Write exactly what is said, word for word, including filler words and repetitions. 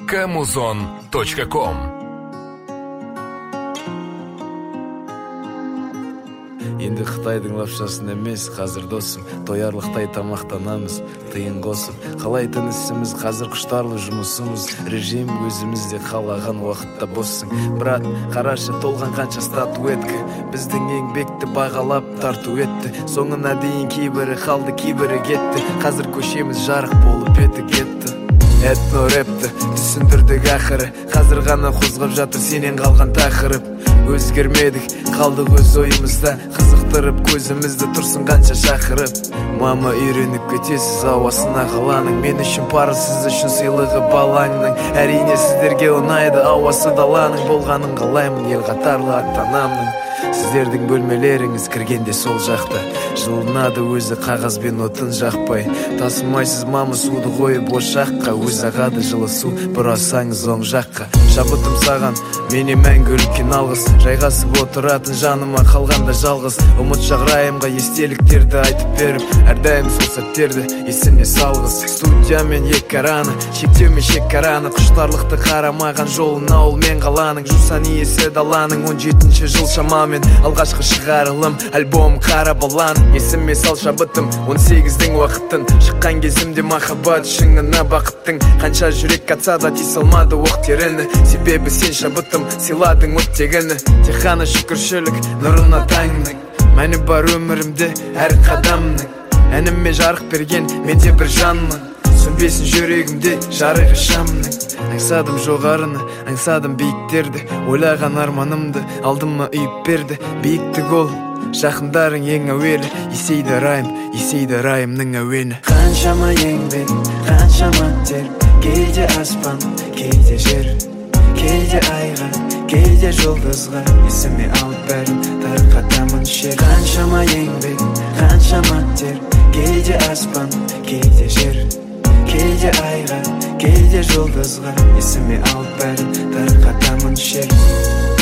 камузон точка ком. Енді Қытайдың лапшасын емес, қазір досым, тоярлықтай тамақтанамыз, тыйын қосып. Қалайтын ісіміз, қазір құштарлы жұмысымыз, режим өзімізде қалаған уақытта боссың. Брат, қарашы, толған қанша статуэтка, біздің еңбекті бағалап тарту етті. Соңына дейін кейбірі қалды, кейбірі кетті. Қазір көшеміз жарық болып еті кетті. Этно рэпті түсіндірдік ақыры, қазір ғана қозғап жатыр сенен қалған тақырып. Өзгермедік, қалдық өз ойымызда, қызықтырып көзімізді тұрсын қанша шақырып. Мама, үйреніп кетесіз ауасына қаланың, мен үшін пары, сіз үшін сыйлығы балаңның. Әрине сіздерге ұнайды ауасы даланың, болғанын қалаймын ел қатарлы ата-анамның. Сіздердің бөлмелеріңіз кіргенде сол жақта, жылынады өзі қағазбен отын жақпай. Тасымайсыз мама суды қойып ошаққа, өз ағады жылы су бұрасаңыз оң жаққа. Шабытым саған, мене мәңгіліккен алғыс, жайғасып отыратын жаныма қалғанда жалғыз. Ұмыт шағырайымға естеліктерді айтып беріп, әрдайым сол сәттерді есіне салғыз. Студиямен екі араны, шектеумен шекараны, құштарлықты қарамаған жолын ауыл мен қаланың. Жусан иесі даланың он жетінші жыл шамамен, алғашқы шығарылым альбом қара балан. Есіме сал шабытым он сегіздің уақытын, шыққан кезімде махаббат шыңына бақыттың. Қанша жүрек қатса да тей салмады оқ теріні, себебі сен шабытым сыйладың оттегіні. Тек қана шүкіршілік нұрына таңның, мәні бар өмірімде әр қадамның. Әніме жарық берген менде бір жанмын, сөнбесін жүрегімде жарығы шамның. Аңсадым жоғарыны, аңсадым биіктерді, ойлаған арманымды алдыма үйіп берді. Биіктік ол, жақындарың ең әуелі, есейді райым, есейді райымның әуені. Қаншама еңбек, қаншама тер, кейде аспан, кейде жер, кейде айға, кейде жұлдызға, есіме алып бәрін тарқатамын шер. Қаншама еңбек, қаншама тер, кейде аспан, кейде жер, кейде айға, кейде жұлдызға, есіме алып бәрін тарқатамын шер.